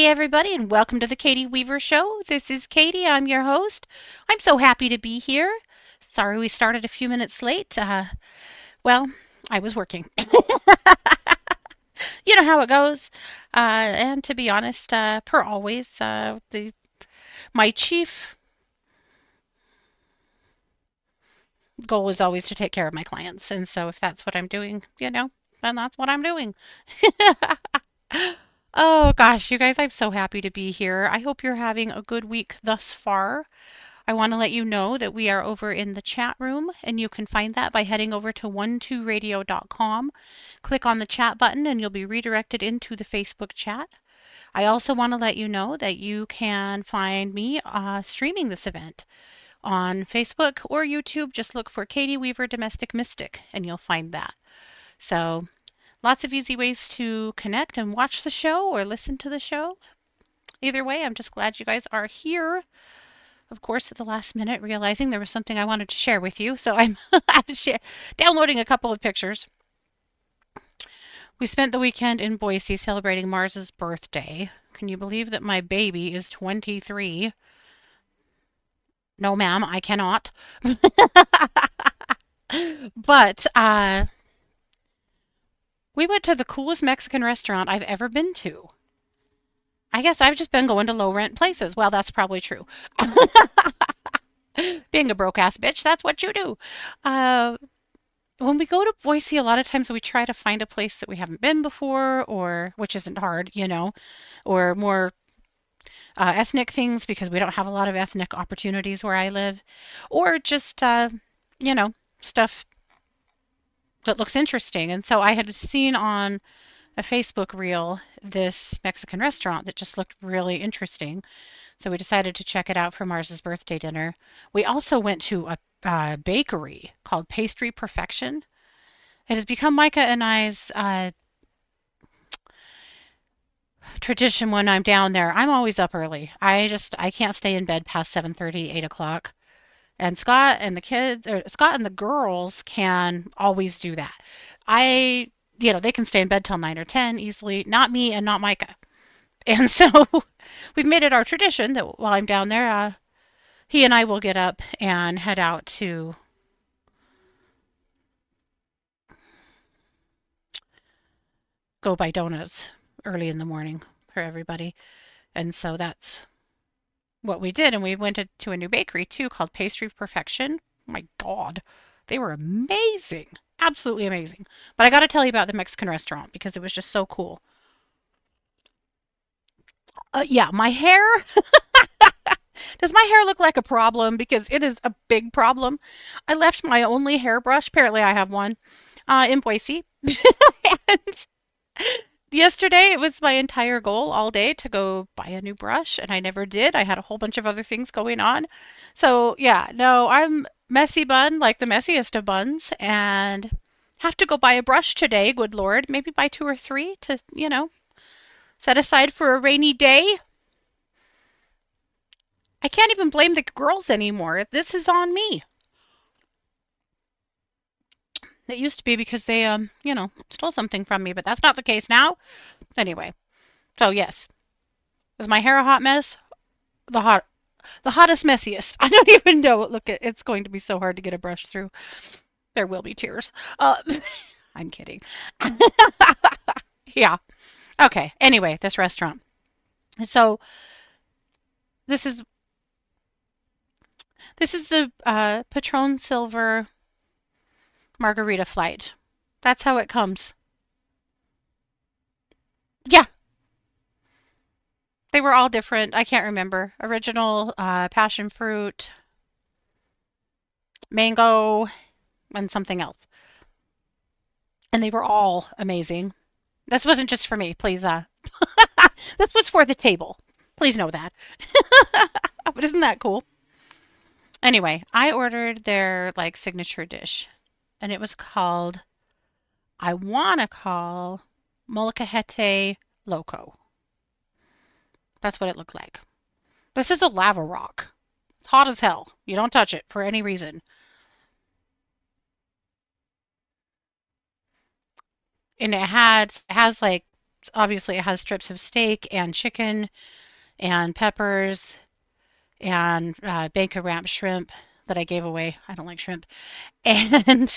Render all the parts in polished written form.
Hey, everybody, and welcome to the Katie Weaver Show. This is Katie. I'm your host. I'm so happy to be here. Sorry we started a few minutes late. Well, I was working. You know how it goes. And to be honest, per always, the my chief goal is always to take care of my clients. And so if that's what I'm doing, then that's what I'm doing. Oh gosh, you guys, I'm so happy to be here. I hope you're having a good week thus far. I want to let you know that we are over in the chat room, and you can find that by heading over to 12radio.com. Click on the chat button, and you'll be redirected into the Facebook chat. I also want to let you know that you can find me streaming this event on Facebook or YouTube. Just look for Katie Weaver Domestic Mystic, and you'll find that. So, lots of easy ways to connect and watch the show or listen to the show. Either way, I'm just glad you guys are here. Of course, at the last minute, realizing there was something I wanted to share with you, so I'm downloading a couple of pictures. We spent the weekend in Boise celebrating Mars's birthday. Can you believe that my baby is 23? No, ma'am, I cannot. But we went to the coolest Mexican restaurant I've ever been to. I guess I've just been going to low rent places. Well, that's probably true. Being a broke ass bitch, that's what you do. Uh, when we go to Boise, a lot of times we try to find a place that we haven't been before, or which isn't hard, or more ethnic things because we don't have a lot of ethnic opportunities where I live, or just you know stuff that looks interesting. And so I had seen on a Facebook reel this Mexican restaurant that just looked really interesting. So we decided to check it out for Mars's birthday dinner. We also went to a bakery called Pastry Perfection. It has become Micah and I's tradition when I'm down there. I'm always up early. I can't stay in bed past 7:30, 8 o'clock. And Scott and the girls can always do that. They can stay in bed till 9 or 10 easily. Not me and not Micah. And so we've made it our tradition that while I'm down there, he and I will get up and head out to go buy donuts early in the morning for everybody. And so that's what we did. And we went to a new bakery too called Pastry Perfection. Oh my God, they were amazing. Absolutely amazing. But I got to tell you about the Mexican restaurant because it was just so cool. Yeah, my hair. Does my hair look like a problem? Because it is a big problem. I left my only hairbrush. Apparently, I have one in Boise. And yesterday, it was my entire goal all day to go buy a new brush, and I never did. I had a whole bunch of other things going on. So, yeah, no, I'm messy bun, like the messiest of buns, and have to go buy a brush today, good Lord. Maybe buy two or three to, set aside for a rainy day. I can't even blame the girls anymore. This is on me. It used to be because they, stole something from me, but that's not the case now. Anyway, so yes, is my hair a hot mess? The hottest, messiest. I don't even know. Look, it's going to be so hard to get a brush through. There will be tears. I'm kidding. Yeah. Okay. Anyway, this restaurant. So this is the Patron Silver margarita flight. That's how it comes. Yeah, they were all different. I can't remember. Original, passion fruit, mango, and something else. And they were all amazing. This wasn't just for me, please. This was for the table. Please know that. But isn't that cool? Anyway, I ordered their like signature dish, and it was called, I want to call Molcajete Loco. That's what it looked like. This is a lava rock. It's hot as hell. You don't touch it for any reason. And it has like obviously it has strips of steak and chicken and peppers and bacon wrapped shrimp that I gave away. I don't like shrimp. And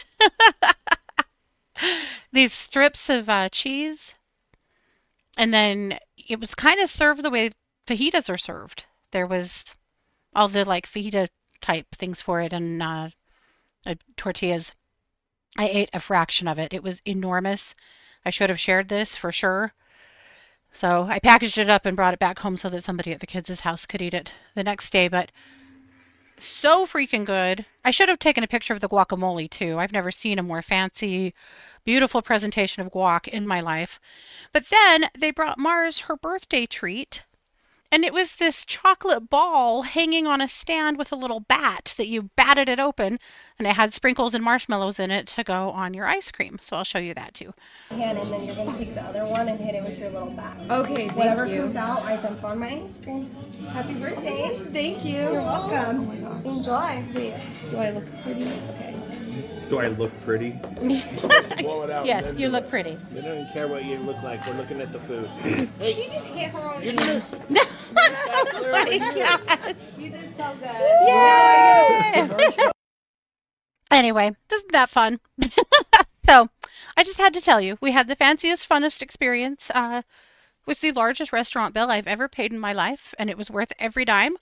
these strips of cheese. And then it was kind of served the way fajitas are served. There was all the like fajita type things for it and tortillas. I ate a fraction of it. It was enormous. I should have shared this for sure. So I packaged it up and brought it back home so that somebody at the kids' house could eat it the next day. But so freaking good. I should have taken a picture of the guacamole too. I've never seen a more fancy, beautiful presentation of guac in my life. But then they brought Mars her birthday treat, and it was this chocolate ball hanging on a stand with a little bat that you batted it open, and it had sprinkles and marshmallows in it to go on your ice cream. So I'll show you that too. Hand, and then you're gonna take the other one and hit it with your little bat. Okay, thank Whatever you. comes out, I dump on my ice cream. Happy birthday! Thank you. You're welcome. Oh my gosh. Enjoy. Wait, do I look pretty? Okay. Do I look pretty? Blow it out. Yes, and then you do look it. pretty. They don't care what you look like. We're looking at the food. Did you just hit her on You're the gonna Oh my gosh. You did so good. Yay! Anyway, isn't that fun? So, I just had to tell you, we had the fanciest, funnest experience with the largest restaurant bill I've ever paid in my life, and it was worth every dime.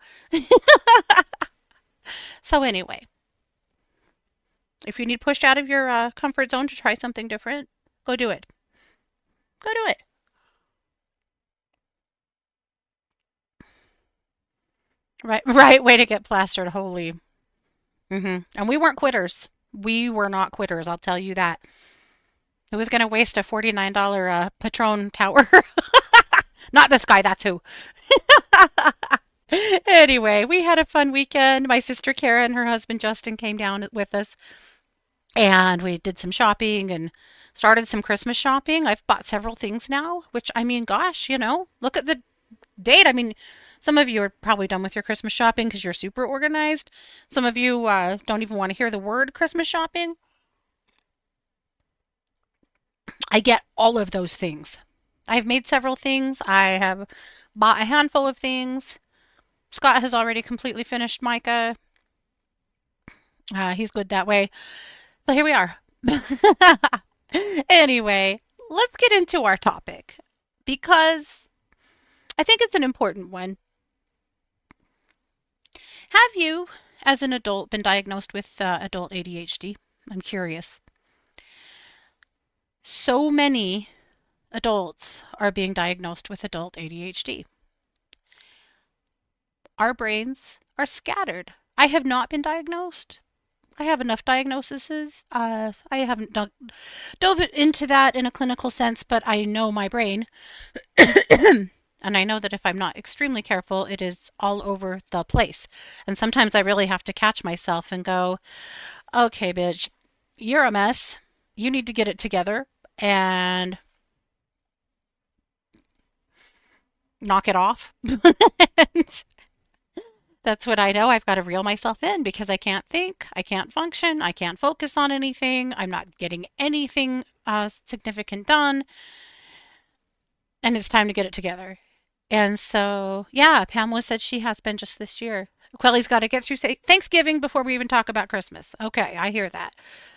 So, anyway, if you need pushed out of your comfort zone to try something different, go do it. Go do it. Right way to get plastered. Holy. And we weren't quitters. We were not quitters, I'll tell you that. Who was going to waste a $49 Patron tower? Not this guy, that's who. Anyway, we had a fun weekend. My sister Kara and her husband Justin came down with us, and we did some shopping and started some Christmas shopping. I've bought several things now, which I mean, gosh, look at the date. I mean, some of you are probably done with your Christmas shopping because you're super organized. Some of you don't even want to hear the word Christmas shopping. I get all of those things. I've made several things. I have bought a handful of things. Scott has already completely finished Micah. He's good that way. So here we are. Anyway, let's get into our topic because I think it's an important one. Have you, as an adult, been diagnosed with adult ADHD? I'm curious. So many adults are being diagnosed with adult ADHD. Our brains are scattered. I have not been diagnosed. I have enough diagnoses. I haven't dove into that in a clinical sense, but I know my brain. And I know that if I'm not extremely careful, it is all over the place. And sometimes I really have to catch myself and go, okay, bitch, you're a mess. You need to get it together and knock it off. And that's what I know. I've got to reel myself in because I can't think, I can't function, I can't focus on anything. I'm not getting anything significant done. And it's time to get it together. And so, yeah, Pamela said she has been just this year. Quelly's got to get through Thanksgiving before we even talk about Christmas. Okay, I hear that.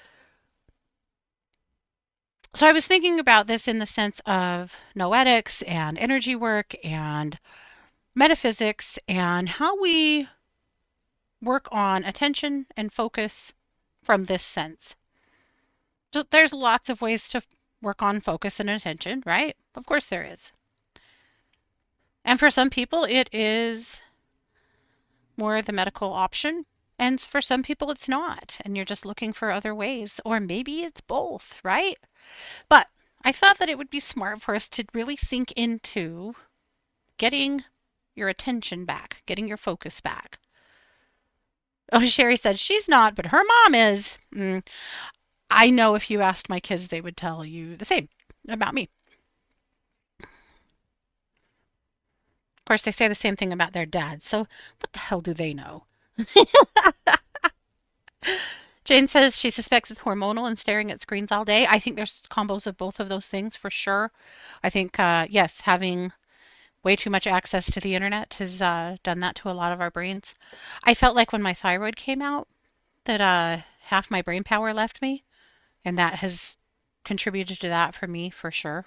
So I was thinking about this in the sense of noetics and energy work and metaphysics and how we work on attention and focus from this sense. So there's lots of ways to work on focus and attention, right? Of course there is. And for some people, it is more the medical option. And for some people, it's not. And you're just looking for other ways. Or maybe it's both, right? But I thought that it would be smart for us to really sink into getting your attention back, getting your focus back. Oh, Sherry said she's not, but her mom is. I know if you asked my kids, they would tell you the same about me. Of course, they say the same thing about their dads, so what the hell do they know? Jane says she suspects it's hormonal and staring at screens all day. I think there's combos of both of those things for sure. I think, yes, having way too much access to the internet has done that to a lot of our brains. I felt like when my thyroid came out that half my brain power left me, and that has contributed to that for me for sure.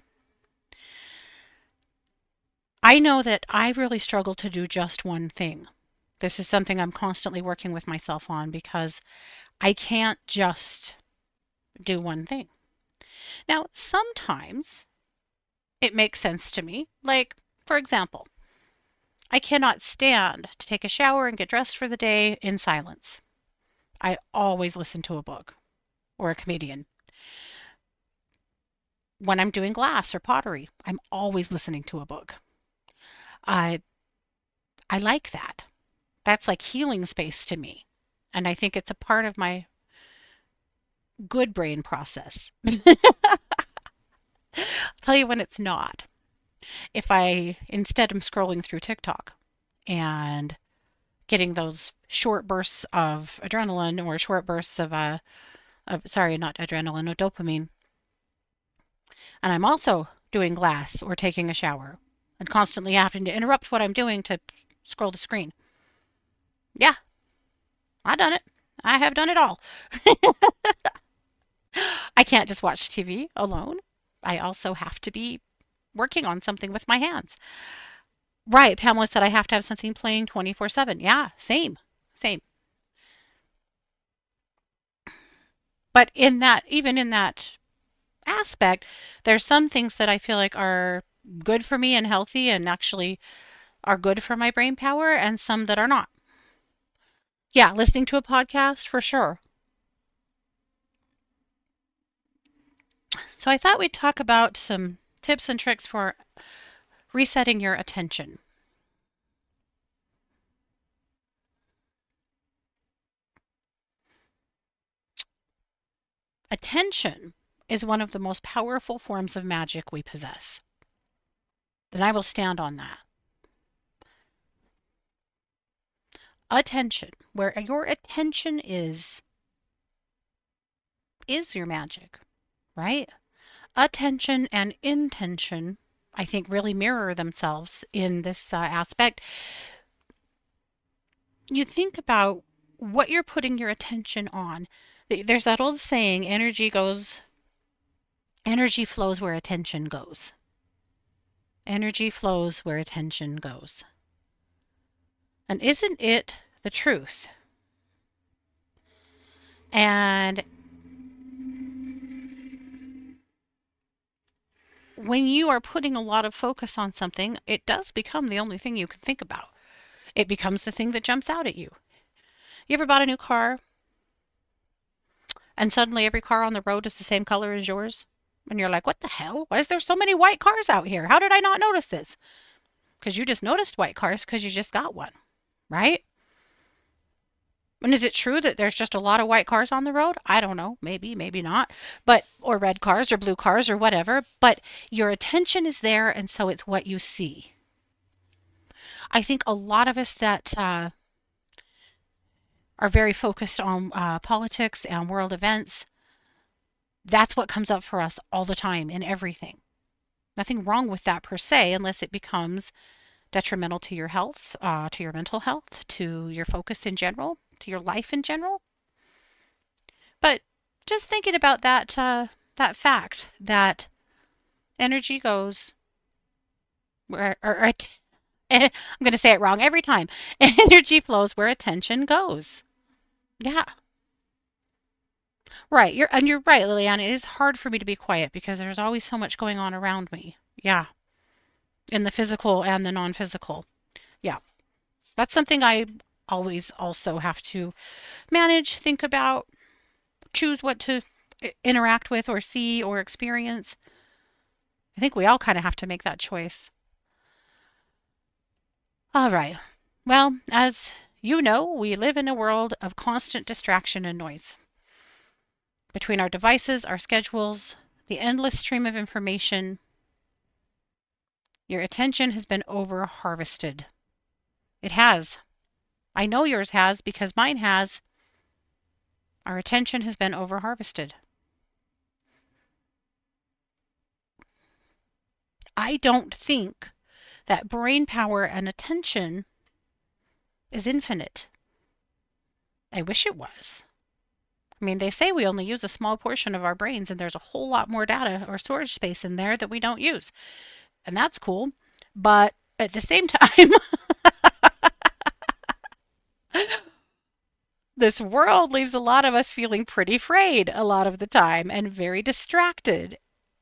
I know that I really struggle to do just one thing. This is something I'm constantly working with myself on because I can't just do one thing. Now, sometimes it makes sense to me. Like, for example, I cannot stand to take a shower and get dressed for the day in silence. I always listen to a book or a comedian. When I'm doing glass or pottery, I'm always listening to a book. I I like that. That's like healing space to me. And I think it's a part of my good brain process. I'll tell you when it's not. If I instead am scrolling through TikTok and getting those short bursts of adrenaline or short bursts of sorry, not adrenaline, of dopamine, and I'm also doing glass or taking a shower and constantly having to interrupt what I'm doing to scroll the screen. Yeah, I done it. I have done it all. I can't just watch TV alone. I also have to be working on something with my hands. Right, Pamela said I have to have something playing 24/7. Yeah, same. Same. But in that, even in that aspect, there's some things that I feel like are good for me and healthy and actually are good for my brain power, and some that are not. Yeah, listening to a podcast for sure. So I thought we'd talk about some tips and tricks for resetting your attention. Attention is one of the most powerful forms of magic we possess. And I will stand on that. Attention, where your attention is your magic, right? Attention and intention, I think, really mirror themselves in this aspect. You think about what you're putting your attention on. There's that old saying, energy flows where attention goes. Energy flows where attention goes. And isn't it the truth? And when you are putting a lot of focus on something, it does become the only thing you can think about. It becomes the thing that jumps out at you. You ever bought a new car and suddenly every car on the road is the same color as yours? And you're like, what the hell? Why is there so many white cars out here? How did I not notice this? Because you just noticed white cars because you just got one, right? And is it true that there's just a lot of white cars on the road? I don't know. Maybe, maybe not. But, or red cars or blue cars or whatever. But your attention is there, and so it's what you see. I think a lot of us that are very focused on politics and world events, that's what comes up for us all the time in everything. Nothing wrong with that per se, unless it becomes detrimental to your health, to your mental health, to your focus in general, to your life in general. But just thinking about that fact that energy goes where, I'm going to say it wrong every time. Energy flows where attention goes. Yeah. Right. You're right, Liliana. It is hard for me to be quiet because there's always so much going on around me. Yeah. In the physical and the non-physical. Yeah. That's something I always also have to manage, think about, choose what to interact with or see or experience. I think we all kind of have to make that choice. All right. Well, as you know, we live in a world of constant distraction and noise. Between our devices, our schedules, the endless stream of information, your attention has been over-harvested. It has. I know yours has because mine has. Our attention has been over-harvested. I don't think that brain power and attention is infinite. I wish it was. I mean, they say we only use a small portion of our brains, and there's a whole lot more data or storage space in there that we don't use. And that's cool. But at the same time, this world leaves a lot of us feeling pretty frayed a lot of the time and very distracted.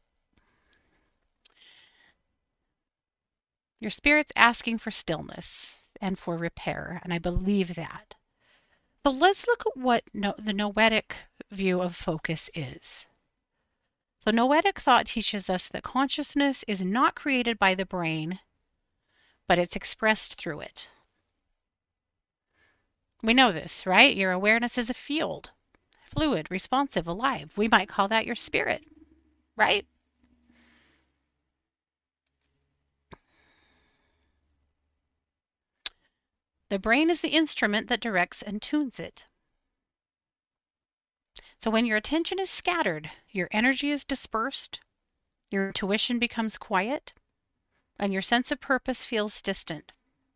Your spirit's asking for stillness and for repair, and I believe that. So let's look at what the noetic view of focus is. So noetic thought teaches us that consciousness is not created by the brain, but it's expressed through it. We know this, right? Your awareness is a field, fluid, responsive, alive. We might call that your spirit, right? The brain is the instrument that directs and tunes it. So when your attention is scattered, your energy is dispersed, your intuition becomes quiet, and your sense of purpose feels distant.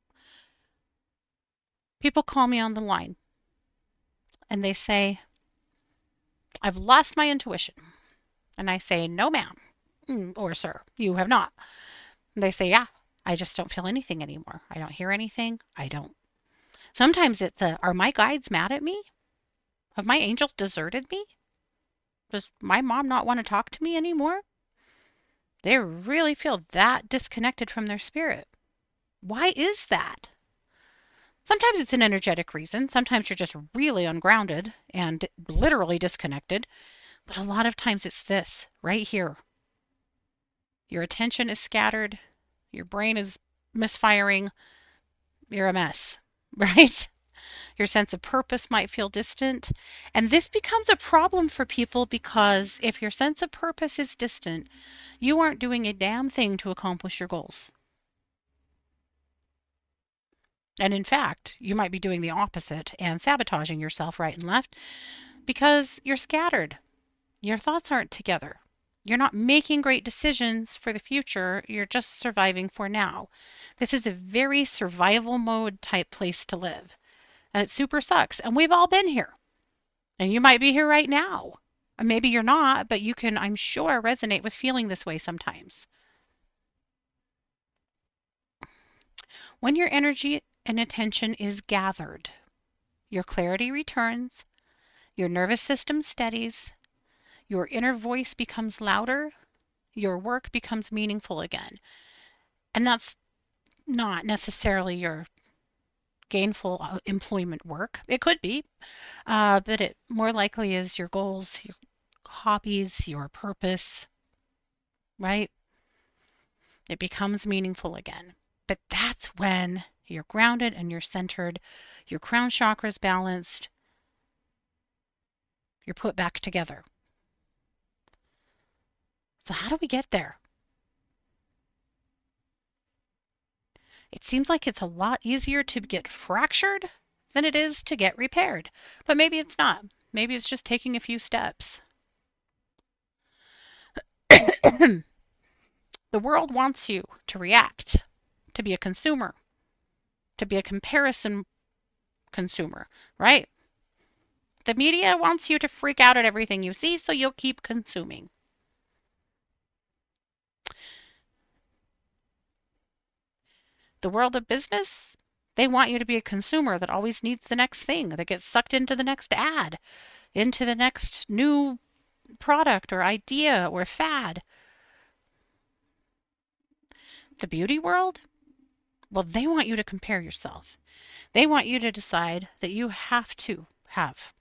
People call me on the line, and they say, I've lost my intuition. And I say, no, ma'am, or sir, you have not. And they say, yeah, I just don't feel anything anymore. I don't hear anything. Sometimes it's are my guides mad at me? Have my angels deserted me? Does my mom not want to talk to me anymore? They really feel that disconnected from their spirit. Why is that? Sometimes it's an energetic reason. Sometimes you're just really ungrounded and literally disconnected. But a lot of times it's this, right here. Your attention is scattered. Your brain is misfiring. You're a mess. Right? Your sense of purpose might feel distant. And this becomes a problem for people because if your sense of purpose is distant, you aren't doing a damn thing to accomplish your goals. And in fact, you might be doing the opposite and sabotaging yourself right and left because you're scattered. Your thoughts aren't together. You're not making great decisions for the future. You're just surviving for now. This is a very survival mode type place to live. And it super sucks. And we've all been here. And you might be here right now. And maybe you're not, but you can, I'm sure, resonate with feeling this way sometimes. When your energy and attention is gathered, your clarity returns, your nervous system steadies, your inner voice becomes louder, your work becomes meaningful again. And that's not necessarily your gainful employment work. It could be, but it more likely is your goals, your hobbies, your purpose, right? It becomes meaningful again. But that's when you're grounded and you're centered, your crown chakra is balanced, you're put back together. So how do we get there? It seems like it's a lot easier to get fractured than it is to get repaired. But maybe it's not. Maybe it's just taking a few steps. The world wants you to react, to be a consumer, to be a comparison consumer, right? The media wants you to freak out at everything you see, so you'll keep consuming. The world of business, they want you to be a consumer that always needs the next thing, that gets sucked into the next ad, into the next new product or idea or fad. The beauty world, well, they want you to compare yourself. They want you to decide that you have to have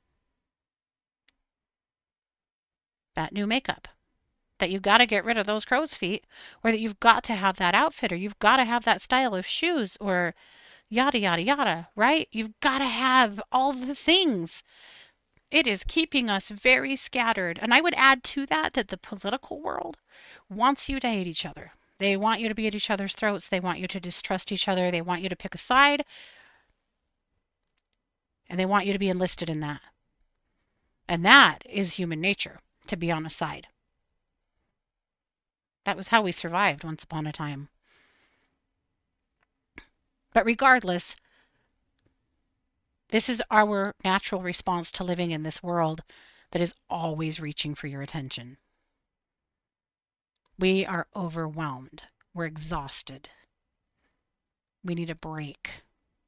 that new makeup, that you've got to get rid of those crow's feet, or that you've got to have that outfit, or you've got to have that style of shoes, or yada, yada, yada, right? You've got to have all the things. It is keeping us very scattered. And I would add to that that the political world wants you to hate each other. They want you to be at each other's throats. They want you to distrust each other. They want you to pick a side. And they want you to be enlisted in that. And that is human nature, to be on a side. That was how we survived once upon a time. But regardless, this is our natural response to living in this world that is always reaching for your attention. We are overwhelmed. We're exhausted. We need a break.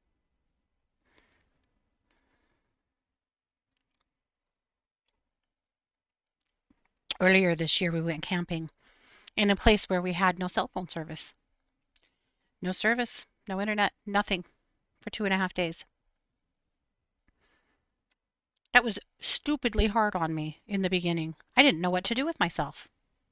Earlier this year, we went camping in a place where we had no cell phone service. No service, no internet, nothing for 2.5 days. That was stupidly hard on me in the beginning. I didn't know what to do with myself.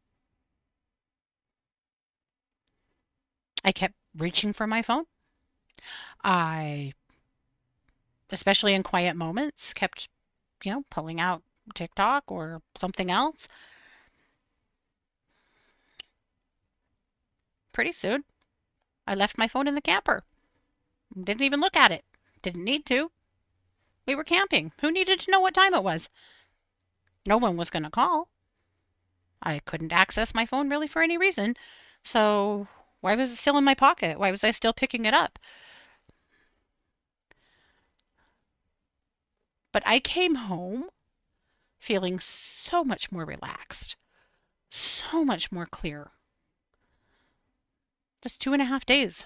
I kept reaching for my phone. I, especially in quiet moments, kept, pulling out TikTok or something else. Pretty soon, I left my phone in the camper. Didn't even look at it. Didn't need to. We were camping. Who needed to know what time it was? No one was going to call. I couldn't access my phone really for any reason. So why was it still in my pocket? Why was I still picking it up? But I came home feeling so much more relaxed, so much more clear. Just 2.5 days.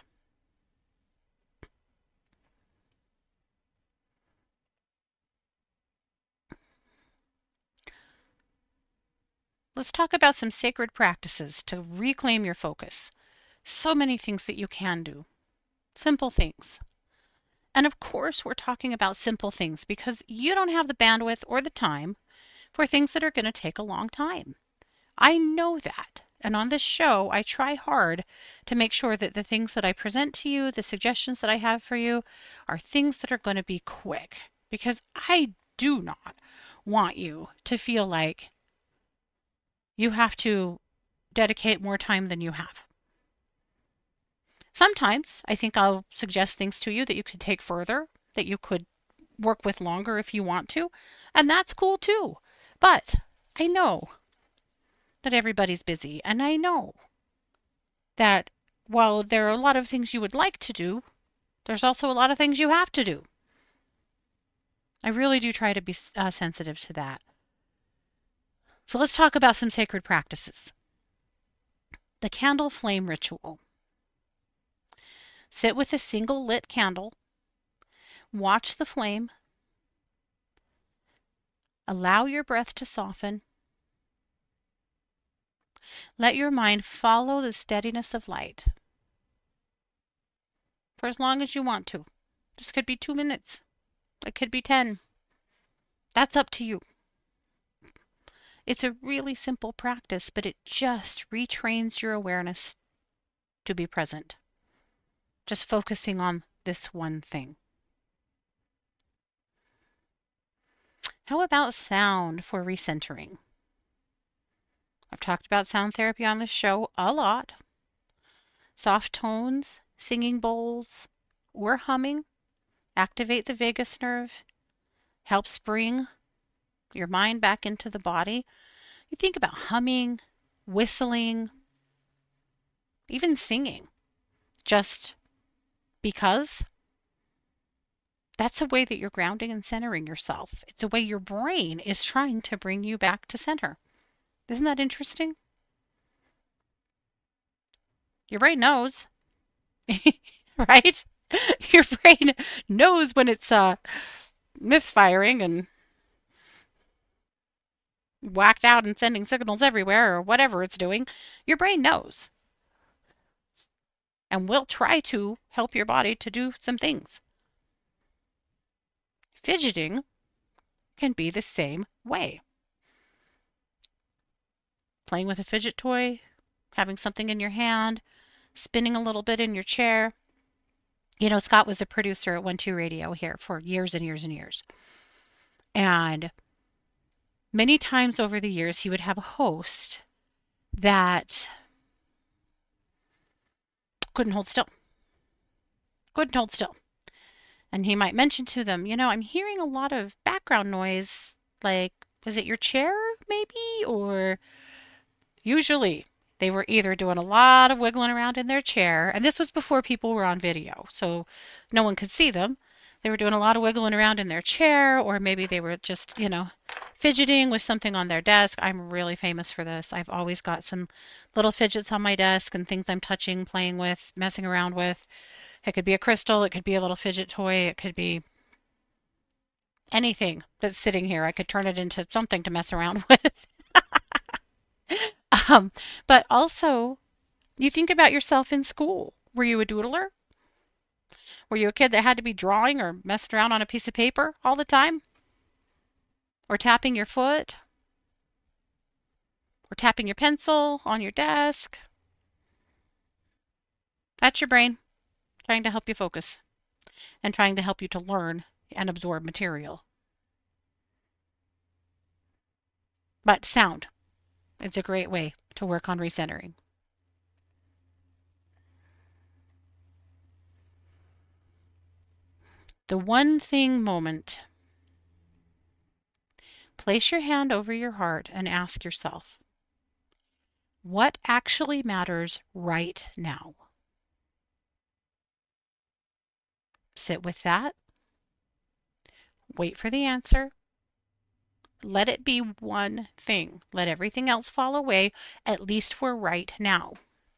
Let's talk about some sacred practices to reclaim your focus. So many things that you can do. Simple things. And of course, we're talking about simple things because you don't have the bandwidth or the time for things that are going to take a long time. I know that. And on this show, I try hard to make sure that the things that I present to you, the suggestions that I have for you, are things that are going to be quick. Because I do not want you to feel like you have to dedicate more time than you have. Sometimes I think I'll suggest things to you that you could take further, that you could work with longer if you want to, and that's cool too. But I know that everybody's busy, and I know that while there are a lot of things you would like to do, there's also a lot of things you have to do. I really do try to be sensitive to that. So let's talk about some sacred practices. The candle flame ritual. Sit with a single lit candle. Watch the flame. Allow your breath to soften. Let your mind follow the steadiness of light for as long as you want to. This could be 2 minutes. It could be 10. That's up to you. It's a really simple practice, but it just retrains your awareness to be present. Just focusing on this one thing. How about sound for recentering? I've talked about sound therapy on the show a lot. Soft tones, singing bowls, or humming activate the vagus nerve, helps bring your mind back into the body. You think about humming, whistling, even singing, just because that's a way that you're grounding and centering yourself. It's a way your brain is trying to bring you back to center. Isn't that interesting? Your brain knows, right? Your brain knows when it's misfiring and whacked out and sending signals everywhere or whatever it's doing. Your brain knows. And will try to help your body to do some things. Fidgeting can be the same way. Playing with a fidget toy, having something in your hand, spinning a little bit in your chair. You know, Scott was a producer at 1-2 Radio here for years and years and years. And many times over the years, he would have a host that couldn't hold still. Couldn't hold still. And he might mention to them, you know, I'm hearing a lot of background noise, like Is it your chair, maybe? Or usually they were either doing a lot of wiggling around in their chair, and this was before people were on video, so no one could see them. They were doing a lot of wiggling around in their chair, or maybe they were just, fidgeting with something on their desk. I'm really famous for this. I've always got some little fidgets on my desk and things I'm touching, playing with, messing around with. It could be a crystal, it could be a little fidget toy, it could be anything that's sitting here. I could turn it into something to mess around with. Um, but also, you think about yourself in school. Were you a doodler? Were you a kid that had to be drawing or messing around on a piece of paper all the time? Or tapping your foot? Or tapping your pencil on your desk? That's your brain trying to help you focus and trying to help you to learn and absorb material. But sound is a great way to work on recentering. The one thing moment. Place your hand over your heart and ask yourself, what actually matters right now? Sit with that. Wait for the answer. Let it be one thing. Let everything else fall away, at least for right now.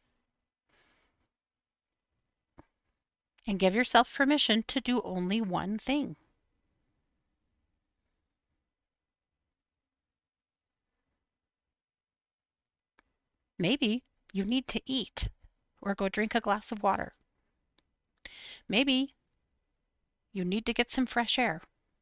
And give yourself permission to do only one thing. Maybe you need to eat or go drink a glass of water. Maybe you need to get some fresh air.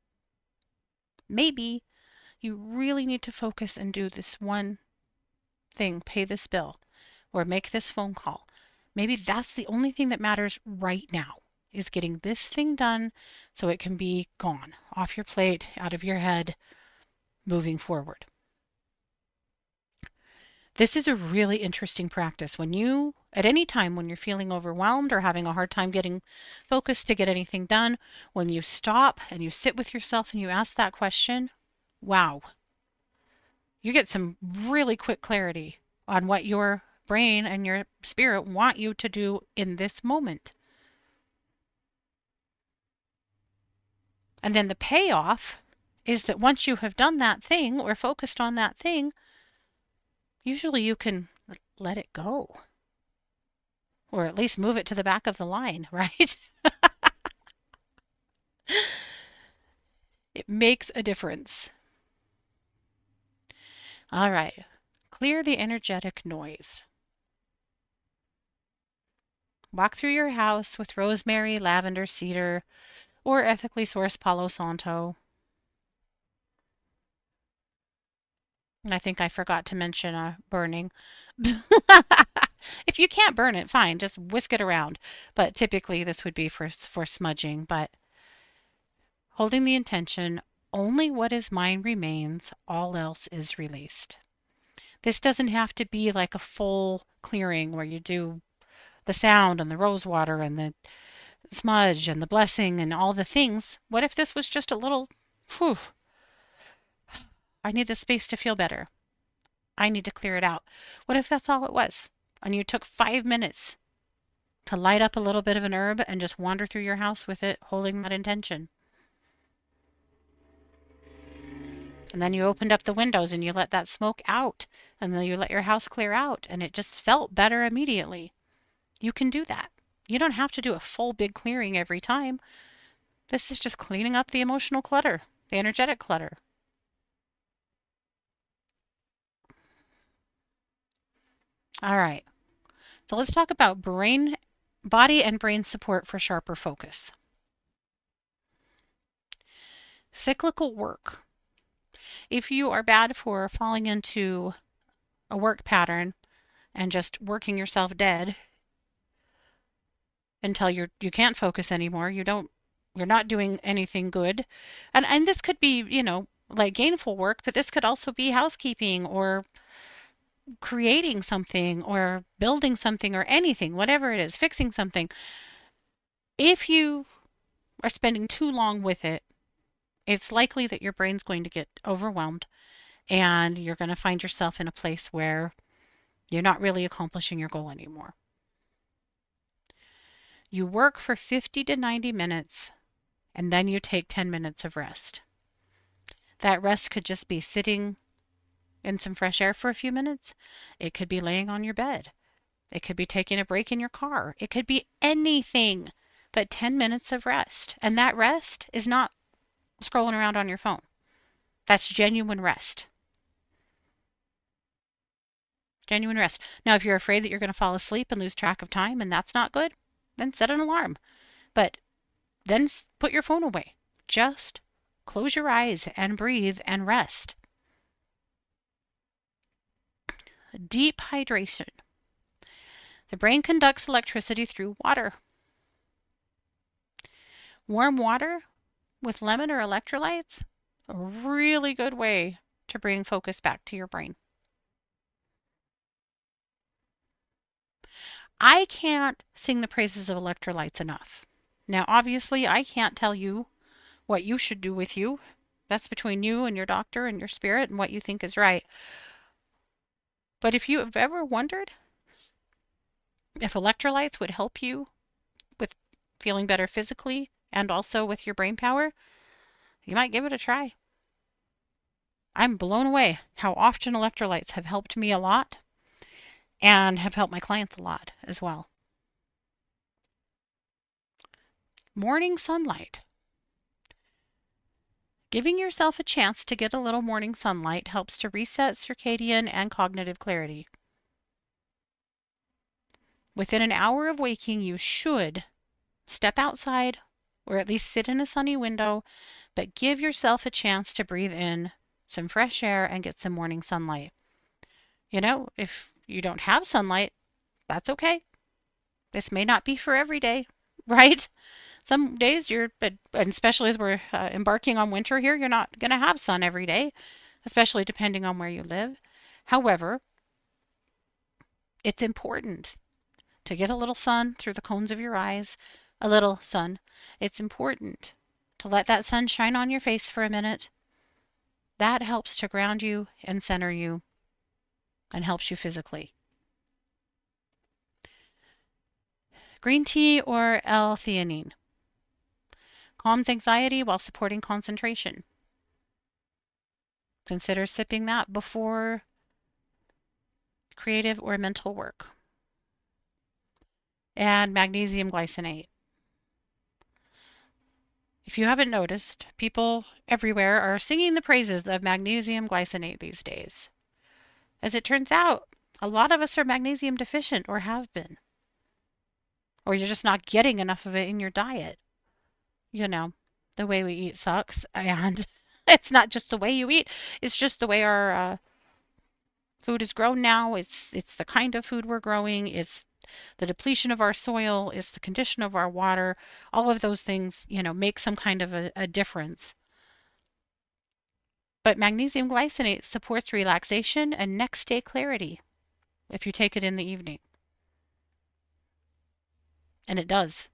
Maybe you really need to focus and do this one thing, pay this bill, or make this phone call. Maybe that's the only thing that matters right now, is getting this thing done so it can be gone, off your plate, out of your head, moving forward. This is a really interesting practice. At any time when you're feeling overwhelmed or having a hard time getting focused to get anything done, when you stop and you sit with yourself and you ask that question, wow, you get some really quick clarity on what your brain and your spirit want you to do in this moment. And then the payoff is that once you have done that thing or focused on that thing, usually you can let it go. Or at least move it to the back of the line, right? It makes a difference. All right. Clear the energetic noise. Walk through your house with rosemary, lavender, cedar, or ethically sourced Palo Santo. And I think I forgot to mention burning. If you can't burn it, fine, just whisk it around. But typically this would be for smudging. But holding the intention, only what is mine remains, all else is released. This doesn't have to be like a full clearing where you do the sound and the rose water and the smudge and the blessing and all the things. What if this was just a little, I need the space to feel better. I need to clear it out. What if that's all it was? And you took 5 minutes to light up a little bit of an herb and just wander through your house with it, holding that intention. And then you opened up the windows and you let that smoke out. And then you let your house clear out. And it just felt better immediately. You can do that. You don't have to do a full big clearing every time. This is just cleaning up the emotional clutter, the energetic clutter. All right. So let's talk about body and brain support for sharper focus. Cyclical work. If you are bad for falling into a work pattern and just working yourself dead until you can't focus anymore, you're not doing anything good. And this could be, like gainful work, but this could also be housekeeping or creating something or building something or anything, whatever it is, fixing something. If you are spending too long with it, it's likely that your brain's going to get overwhelmed and you're going to find yourself in a place where you're not really accomplishing your goal anymore. You work for 50 to 90 minutes and then you take 10 minutes of rest. That rest could just be sitting in some fresh air for a few minutes. It could be laying on your bed. It could be taking a break in your car. It could be anything but 10 minutes of rest. And that rest is not scrolling around on your phone. That's genuine rest. Genuine rest. Now, if you're afraid that you're going to fall asleep and lose track of time and that's not good, then set an alarm. But then put your phone away. Just close your eyes and breathe and rest. Deep hydration. The brain conducts electricity through water. Warm water with lemon or electrolytes, a really good way to bring focus back to your brain. I can't sing the praises of electrolytes enough. Now, obviously, I can't tell you what you should do with you. That's between you and your doctor and your spirit and what you think is right. But if you have ever wondered if electrolytes would help you with feeling better physically and also with your brain power, you might give it a try. I'm blown away how often electrolytes have helped me a lot and have helped my clients a lot as well. Morning sunlight. Giving yourself a chance to get a little morning sunlight helps to reset circadian and cognitive clarity. Within an hour of waking, you should step outside or at least sit in a sunny window, but give yourself a chance to breathe in some fresh air and get some morning sunlight. You know, if you don't have sunlight, that's okay. This may not be for every day, right? Some days and especially as we're embarking on winter here, you're not going to have sun every day, especially depending on where you live. However, it's important to get a little sun through the cones of your eyes, a little sun. It's important to let that sun shine on your face for a minute. That helps to ground you and center you and helps you physically. Green tea or L-theanine calms anxiety while supporting concentration. Consider sipping that before creative or mental work. And magnesium glycinate. If you haven't noticed, people everywhere are singing the praises of magnesium glycinate these days. As it turns out, a lot of us are magnesium deficient or have been. Or you're just not getting enough of it in your diet. You know, the way we eat sucks. And it's not just the way you eat. It's just the way our food is grown now. It's the kind of food we're growing. It's the depletion of our soil. It's the condition of our water. All of those things, you know, make some kind of a difference. But magnesium glycinate supports relaxation and next day clarity if you take it in the evening. And it does.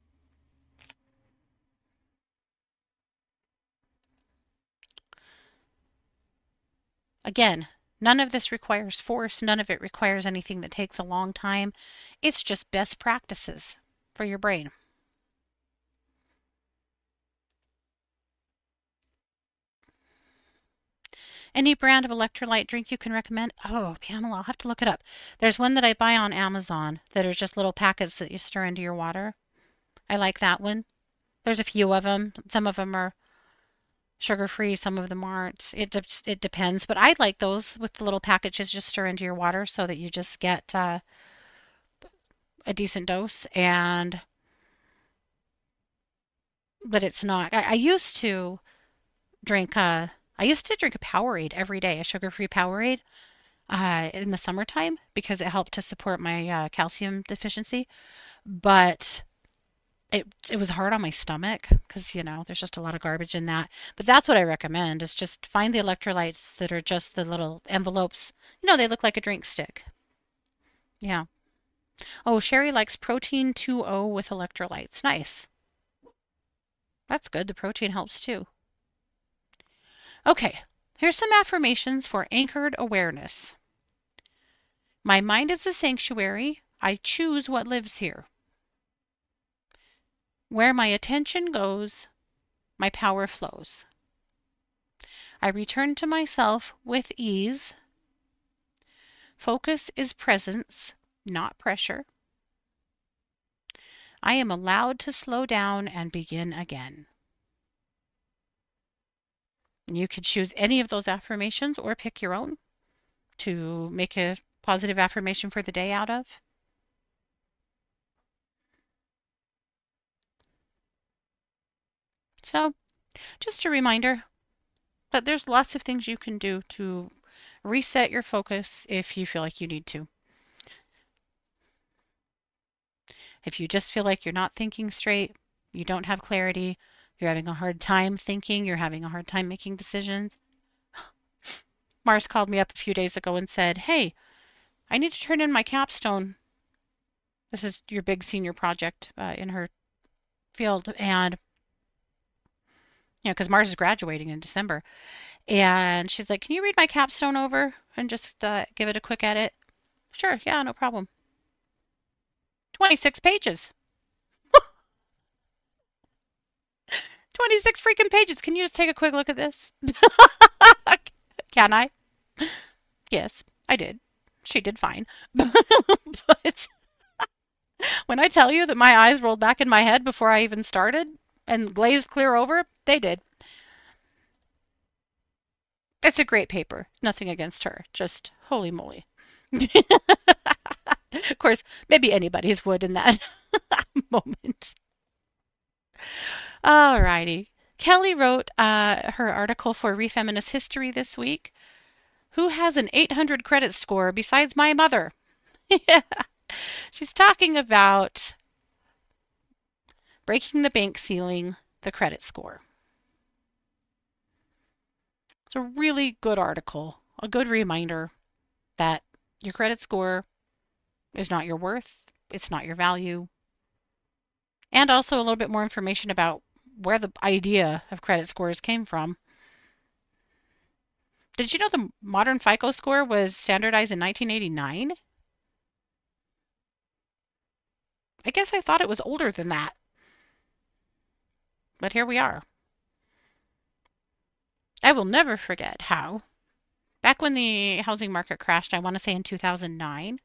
Again, none of this requires force. None of it requires anything that takes a long time. It's just best practices for your brain. Any brand of electrolyte drink you can recommend? Oh, Pamela, I'll have to look it up. There's one that I buy on Amazon that are just little packets that you stir into your water. I like that one. There's a few of them. Some of them are sugar-free, some of them aren't. It depends, but I like those with the little packages just stir into your water so that you just get a decent dose, and but it's not. I used to drink a Powerade every day, a sugar-free Powerade in the summertime because it helped to support my calcium deficiency, but it was hard on my stomach because, you know, there's just a lot of garbage in that. But that's what I recommend is just find the electrolytes that are just the little envelopes. You know, they look like a drink stick. Yeah. Oh, Sherry likes Protein 2O with electrolytes. Nice. That's good. The protein helps too. Okay, here's some affirmations for anchored awareness. My mind is a sanctuary. I choose what lives here. Where my attention goes, my power flows. I return to myself with ease. Focus is presence, not pressure. I am allowed to slow down and begin again. You could choose any of those affirmations or pick your own to make a positive affirmation for the day out of. So, just a reminder that there's lots of things you can do to reset your focus if you feel like you need to. If you just feel like you're not thinking straight, you don't have clarity, you're having a hard time thinking, you're having a hard time making decisions. Mars called me up a few days ago and said, hey, I need to turn in my capstone. This is your big senior project in her field. And, because Mars is graduating in December. And she's like, can you read my capstone over and just give it a quick edit? Sure, yeah, no problem. 26 pages. 26 freaking pages. Can you just take a quick look at this? Can I? Yes, I did. She did fine. But when I tell you that my eyes rolled back in my head before I even started and glazed clear over, they did. It's a great paper. Nothing against her. Just holy moly. Of course, maybe anybody's would in that moment. Alrighty. Kelly wrote her article for Refeminist History this week. Who has an 800 credit score besides my mother? Yeah. She's talking about breaking the bank ceiling, the credit score. It's a really good article, a good reminder that your credit score is not your worth, it's not your value, and also a little bit more information about where the idea of credit scores came from. Did you know the modern FICO score was standardized in 1989? I guess I thought it was older than that. But here we are. I will never forget how, back when the housing market crashed, I want to say in 2009,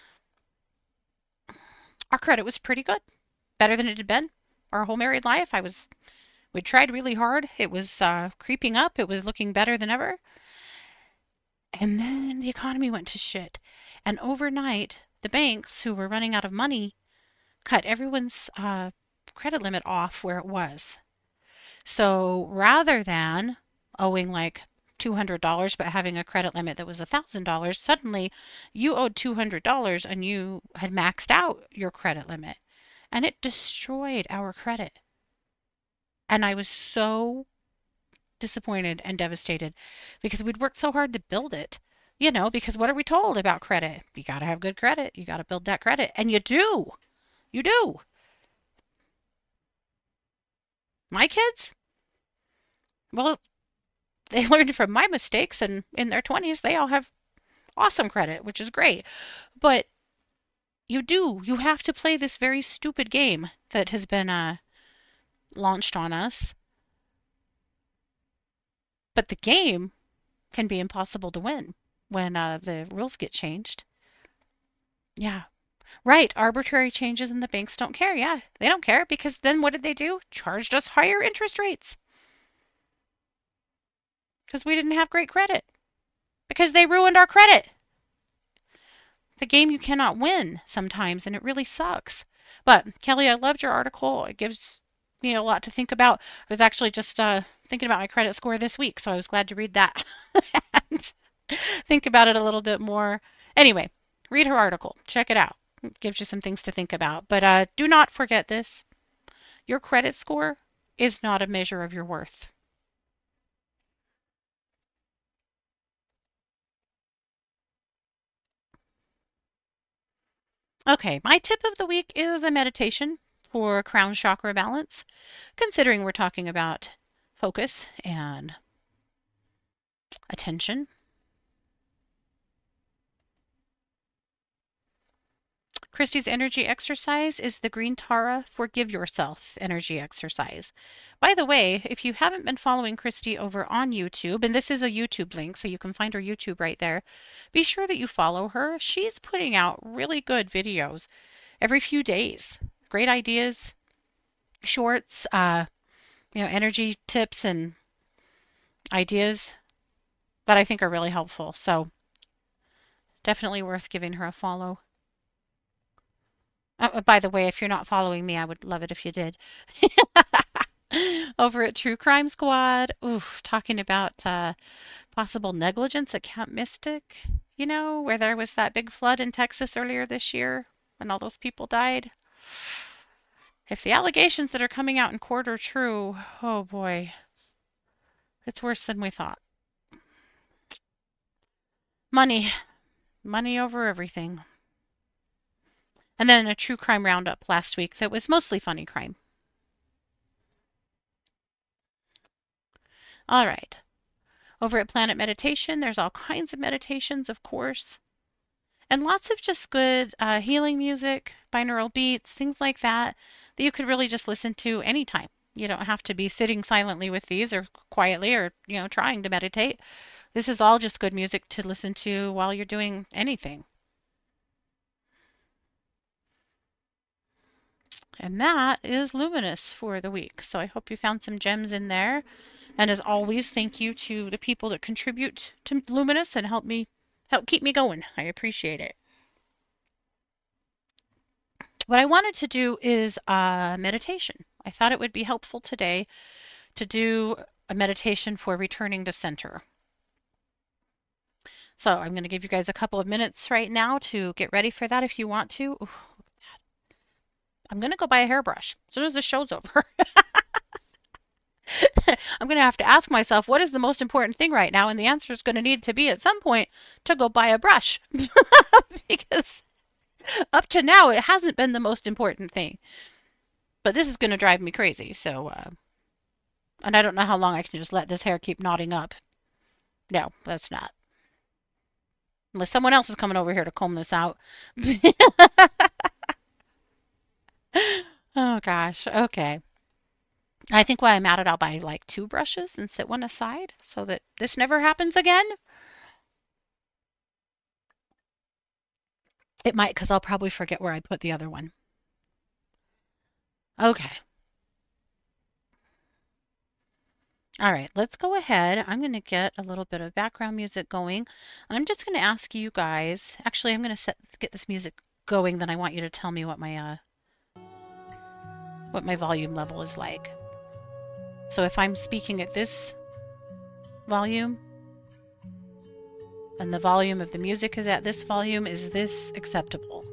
our credit was pretty good. Better than it had been our whole married life. We tried really hard. It was creeping up. It was looking better than ever. And then the economy went to shit. And overnight, the banks who were running out of money cut everyone's credit limit off where it was. So rather than owing like $200 but having a credit limit that was $1,000, suddenly you owed $200 and you had maxed out your credit limit. And it destroyed our credit. And I was so disappointed and devastated because we'd worked so hard to build it. Because what are we told about credit? You got to have good credit. You got to build that credit. And you do. You do. My kids? Well, they learned from my mistakes, and in their 20s, they all have awesome credit, which is great. But you have to play this very stupid game that has been launched on us. But the game can be impossible to win when the rules get changed. Yeah. Right. Arbitrary changes and the banks don't care. Yeah, they don't care because then what did they do? Charged us higher interest rates. Because we didn't have great credit. Because they ruined our credit. It's a game you cannot win sometimes, and it really sucks. But Kelly, I loved your article. It gives me a lot to think about. I was actually just thinking about my credit score this week, so I was glad to read that and think about it a little bit more. Anyway, read her article. Check it out. It gives you some things to think about. But do not forget this. Your credit score is not a measure of your worth. Okay, my tip of the week is a meditation for crown chakra balance, considering we're talking about focus and attention. Christy's energy exercise is the Green Tara Forgive Yourself energy exercise. By the way, if you haven't been following Christy over on YouTube, and this is a YouTube link, so you can find her YouTube right there, be sure that you follow her. She's putting out really good videos every few days. Great ideas, shorts, energy tips and ideas that I think are really helpful. So definitely worth giving her a follow. By the way, if you're not following me, I would love it if you did. Over at True Crime Squad, talking about possible negligence at Camp Mystic, where there was that big flood in Texas earlier this year when all those people died. If the allegations that are coming out in court are true, oh boy, it's worse than we thought. Money over everything. And then a true crime roundup last week that was mostly funny crime. All right. Over at Planet Meditation, there's all kinds of meditations, of course. And lots of just good healing music, binaural beats, things like that you could really just listen to anytime. You don't have to be sitting silently with these or quietly or, trying to meditate. This is all just good music to listen to while you're doing anything. And that is Luminous for the week. So I hope you found some gems in there. And as always, thank you to the people that contribute to Luminous and help keep me going. I appreciate it. What I wanted to do is meditation. I thought it would be helpful today to do a meditation for returning to center. So I'm going to give you guys a couple of minutes right now to get ready for that if you want to. Ooh, I'm going to go buy a hairbrush as soon as the show's over. I'm going to have to ask myself, what is the most important thing right now? And the answer is going to need to be at some point to go buy a brush. Because up to now, it hasn't been the most important thing. But this is going to drive me crazy. So, and I don't know how long I can just let this hair keep knotting up. No, that's not. Unless someone else is coming over here to comb this out. Oh gosh, okay. I think while I'm at it, I'll buy like 2 brushes and set one aside so that this never happens again. It might, because I'll probably forget where I put the other one. Okay. All right, let's go ahead. I'm going to get a little bit of background music going. And I'm just going to ask you guys, actually, I'm going to get this music going, then I want you to tell me what my volume level is like. So if I'm speaking at this volume and the volume of the music is at this volume, is this acceptable?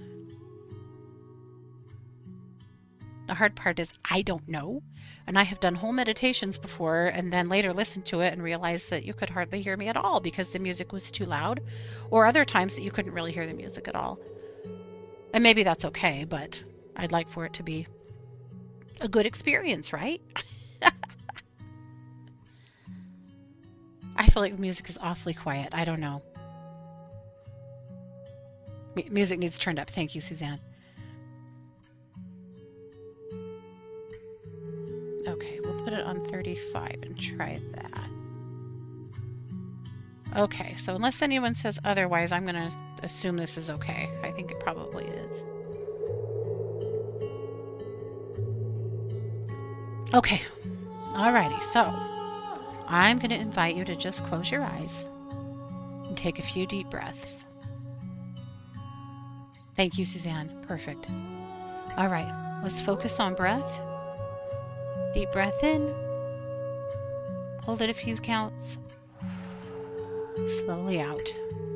The hard part is I don't know. And I have done whole meditations before and then later listened to it and realized that you could hardly hear me at all because the music was too loud, or other times that you couldn't really hear the music at all. And maybe that's okay, but I'd like for it to be a good experience, right? I feel like the music is awfully quiet. I don't know. Music needs turned up. Thank you, Suzanne. Okay, we'll put it on 35 and try that. Okay, so unless anyone says otherwise, I'm going to assume this is okay. I think it probably is. Okay, alrighty, so I'm going to invite you to just close your eyes and take a few deep breaths. Thank you, Suzanne. Perfect. All right, let's focus on breath. Deep breath in. Hold it a few counts. Slowly out.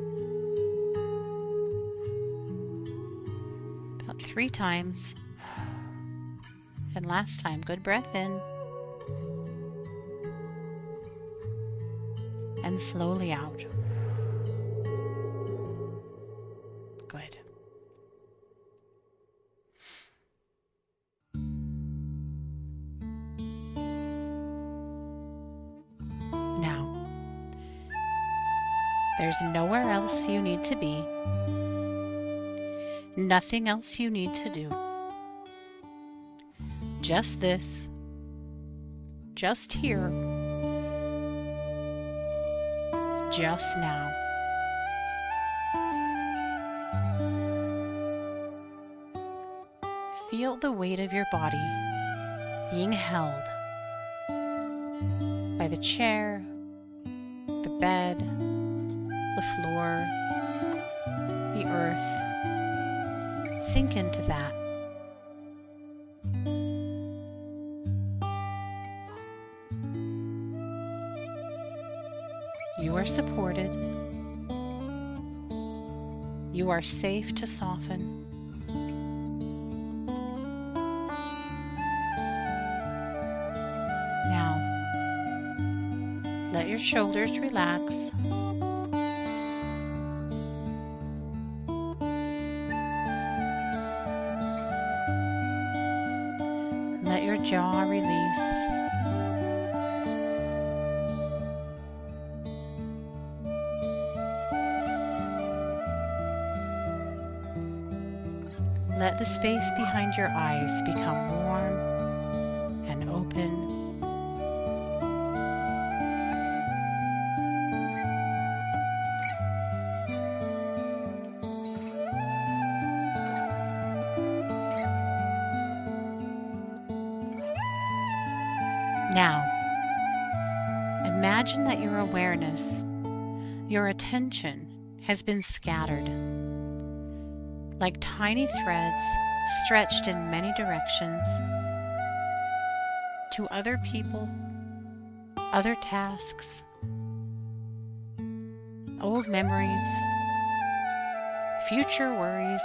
About 3 times. And last time, good breath in. And slowly out. Good. Now, There's nowhere else you need to be. Nothing else you need to do. Just this. Just here. Just now. Feel the weight of your body being held by the chair, the bed, the floor, the earth. Sink into that. You are supported. You are safe to soften. Now, let your shoulders relax. Let your jaw release. Let the space behind your eyes become warm and open. Now, imagine that your awareness, your attention has been scattered, like tiny threads stretched in many directions, to other people, other tasks, old memories, future worries.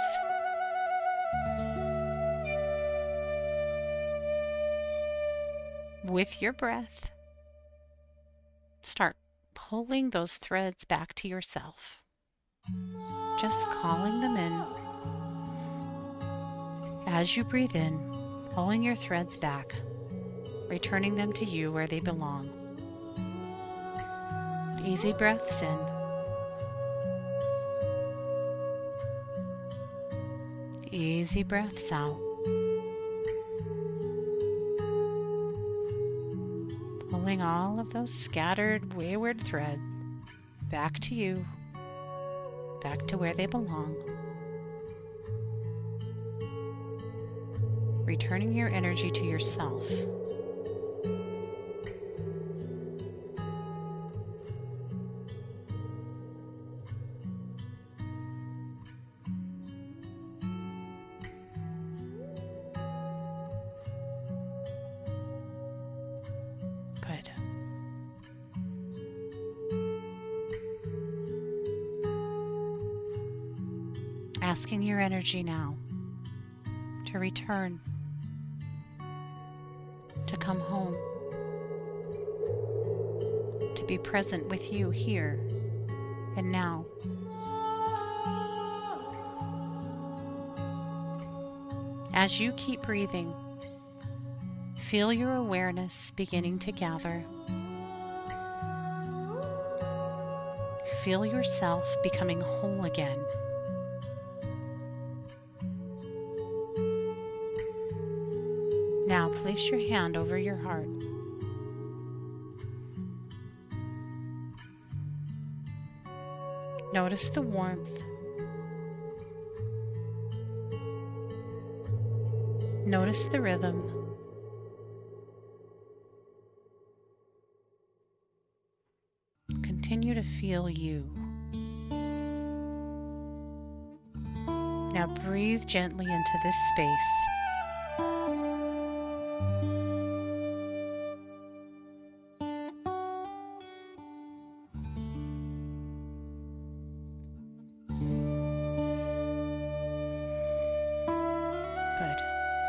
With your breath, start pulling those threads back to yourself, just calling them in. As you breathe in, pulling your threads back, returning them to you where they belong. Easy breaths in. Easy breaths out. Pulling all of those scattered, wayward threads back to you, back to where they belong. Returning your energy to yourself. Good. Asking your energy now to return, to come home, to be present with you here and now. As you keep breathing, feel your awareness beginning to gather. Feel yourself becoming whole again. Now place your hand over your heart. Notice the warmth. Notice the rhythm. Continue to feel you. Now breathe gently into this space. Good.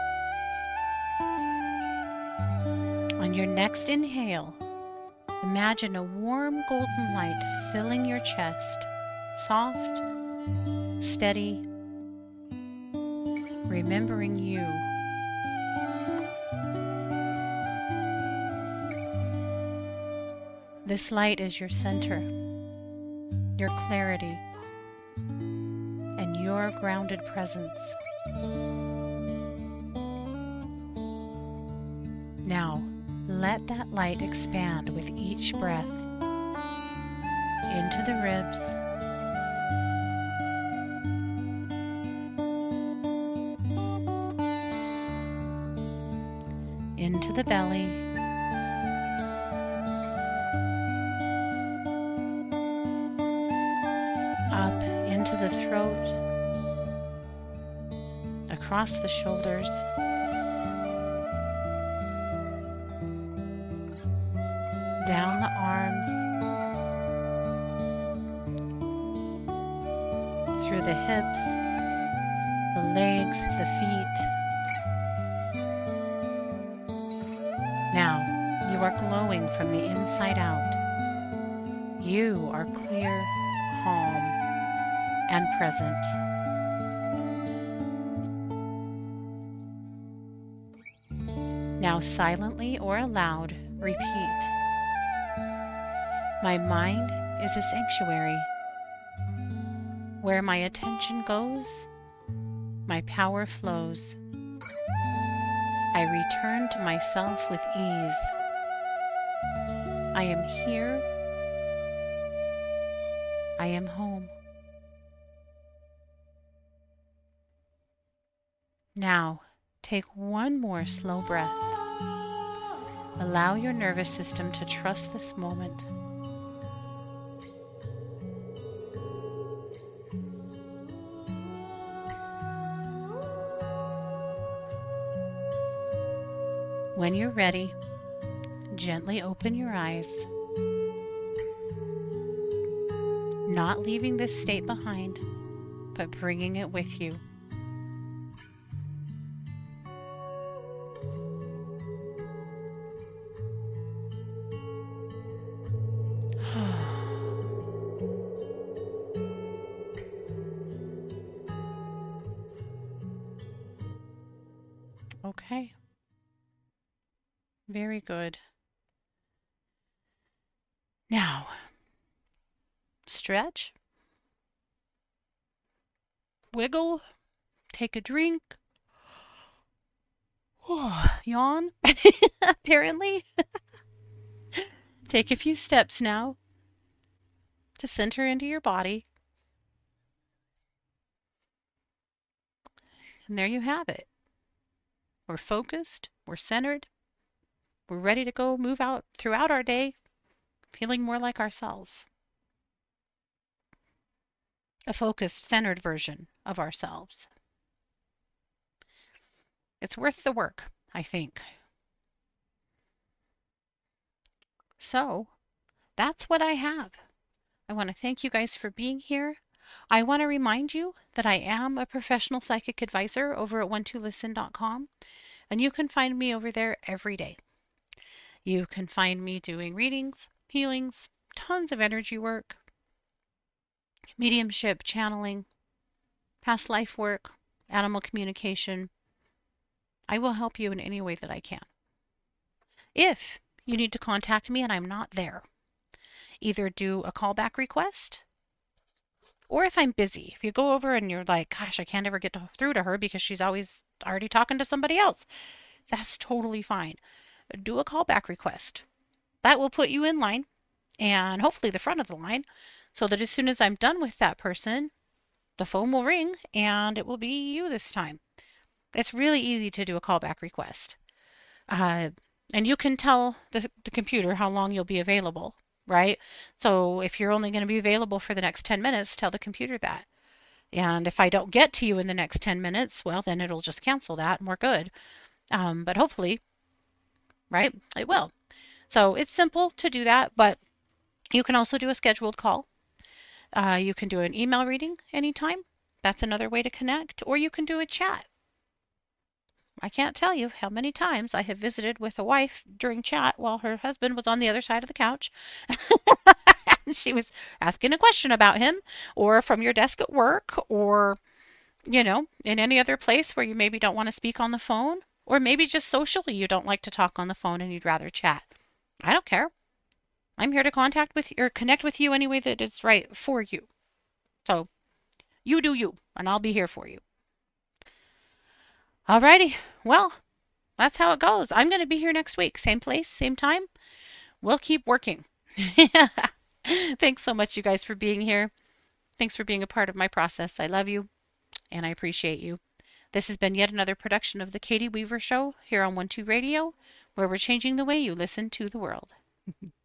On your next inhale, imagine a warm golden light filling your chest, soft, steady, remembering you. This light is your center, your clarity, and your grounded presence. Now, let that light expand with each breath into the ribs, into the belly, up into the throat, across the shoulders, down the arms, through the hips, the legs, the feet. Now, you are glowing from the inside out. You are clear, calm, and present. Now, silently or aloud, repeat. My mind is a sanctuary. Where my attention goes, my power flows. I return to myself with ease. I am here. I am home. Now, take one more slow breath. Allow your nervous system to trust this moment. When you're ready, gently open your eyes, not leaving this state behind, but bringing it with you. Okay. Very good. Now, stretch, wiggle, take a drink, yawn, apparently. Take a few steps now to center into your body. And there you have it. We're focused, we're centered. We're ready to go move out throughout our day, feeling more like ourselves. A focused, centered version of ourselves. It's worth the work, I think. So, that's what I have. I want to thank you guys for being here. I want to remind you that I am a professional psychic advisor over at one2listen.com, and you can find me over there every day. You can find me doing readings, healings, tons of energy work, mediumship, channeling, past life work, animal communication. I will help you in any way that I can. If you need to contact me and I'm not there, either do a callback request, or if I'm busy, if you go over and you're like, gosh, I can't ever get through to her because she's always already talking to somebody else, that's totally fine. Do a callback request. That will put you in line, and hopefully the front of the line, so that as soon as I'm done with that person, the phone will ring and it will be you this time. It's really easy to do a callback request. And you can tell the computer how long you'll be available, right? So if you're only going to be available for the next 10 minutes, tell the computer that. And if I don't get to you in the next 10 minutes, well, then it'll just cancel that and we're good. But hopefully, right, it will. So it's simple to do that, but you can also do a scheduled call. You can do an email reading anytime. That's another way to connect. Or you can do a chat. I can't tell you how many times I have visited with a wife during chat while her husband was on the other side of the couch. And she was asking a question about him, or from your desk at work, or, you know, in any other place where you maybe don't want to speak on the phone, or maybe just socially you don't like to talk on the phone and you'd rather chat. I don't care. I'm here to connect with you any way that is right for you. So you do you, and I'll be here for you. Alrighty. Well, that's how it goes. I'm going to be here next week. Same place, same time. We'll keep working. Thanks so much, you guys, for being here. Thanks for being a part of my process. I love you, and I appreciate you. This has been yet another production of The Katie Weaver Show here on 12 Radio, where we're changing the way you listen to the world.